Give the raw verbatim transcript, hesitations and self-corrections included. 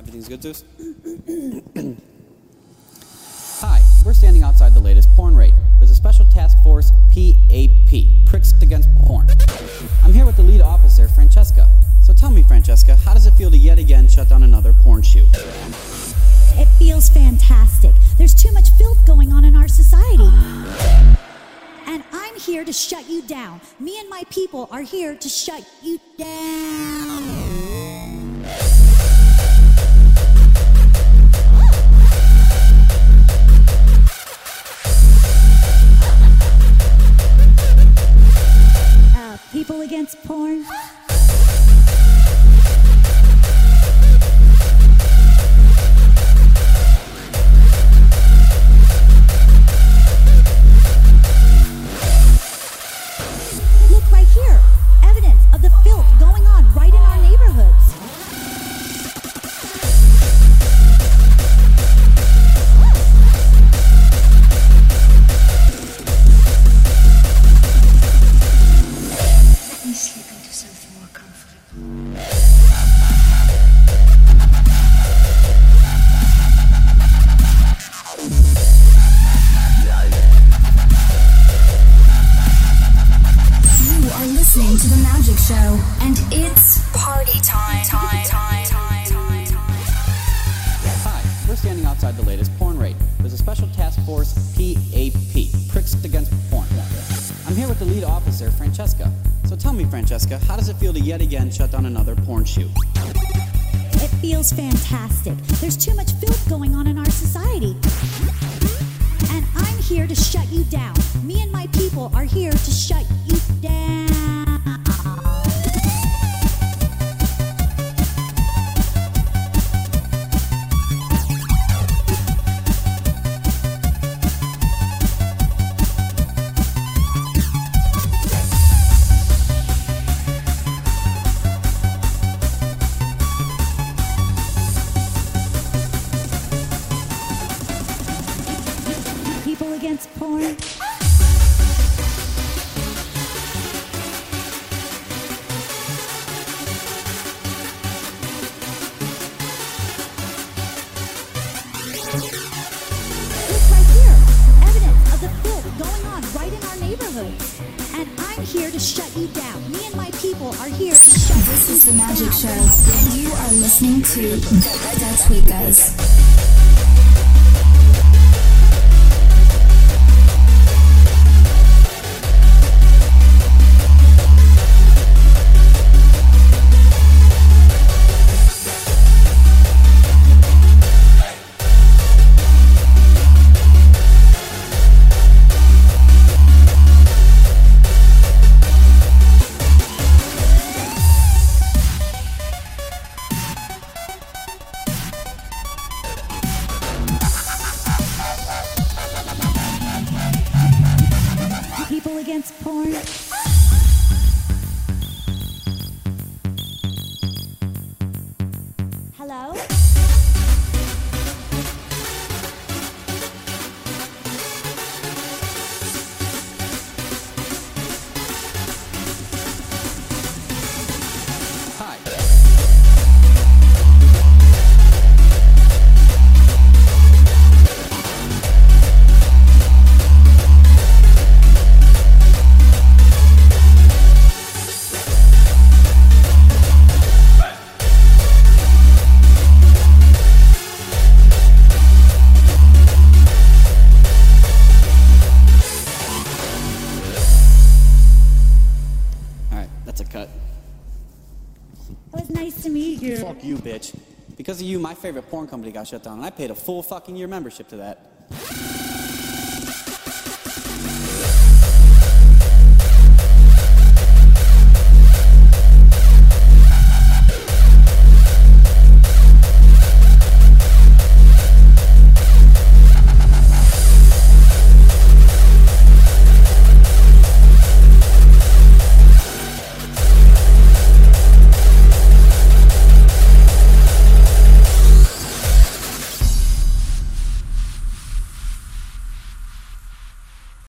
Everything's good, Zeus? Hi, we're standing outside the latest porn raid. There's a special task force, P A P, Pricks Against Porn. I'm here with the lead officer, Francesca. So tell me, Francesca, how does it feel to yet again shut down another porn shoot? It feels fantastic. There's too much filth going on in our society. And I'm here to shut you down. Me and my people are here to shut you down. Uh, people against porn? Look right here. Evidence of the filth going on right in our neighborhoods. Let me slip into something more comfortable. You are listening to The Magic Show, and it's party time. time, time, time, time, time. Hi, we're standing outside the latest porn raid. There's a special task force, P A P, Pricks Against Porn. I'm here with the lead officer, Francesca. So tell me, Francesca, how does it feel to yet again shut down another porn shoot? It feels fantastic. There's too much filth going on in our society. And I'm here to shut you down. Me and my people are here to shut you down. People against porn? Look right here. Evidence of the filth going on right in our neighborhoods. And I'm here to shut you down. Me and my people are here to shut This you is The Magic down. Show, and you are listening to The Tweakers. People against porn? Hello? Hi. All right, that's a cut. It was nice to meet you. Fuck you, bitch. Because of you, my favorite porn company got shut down, and I paid a full fucking year membership to that.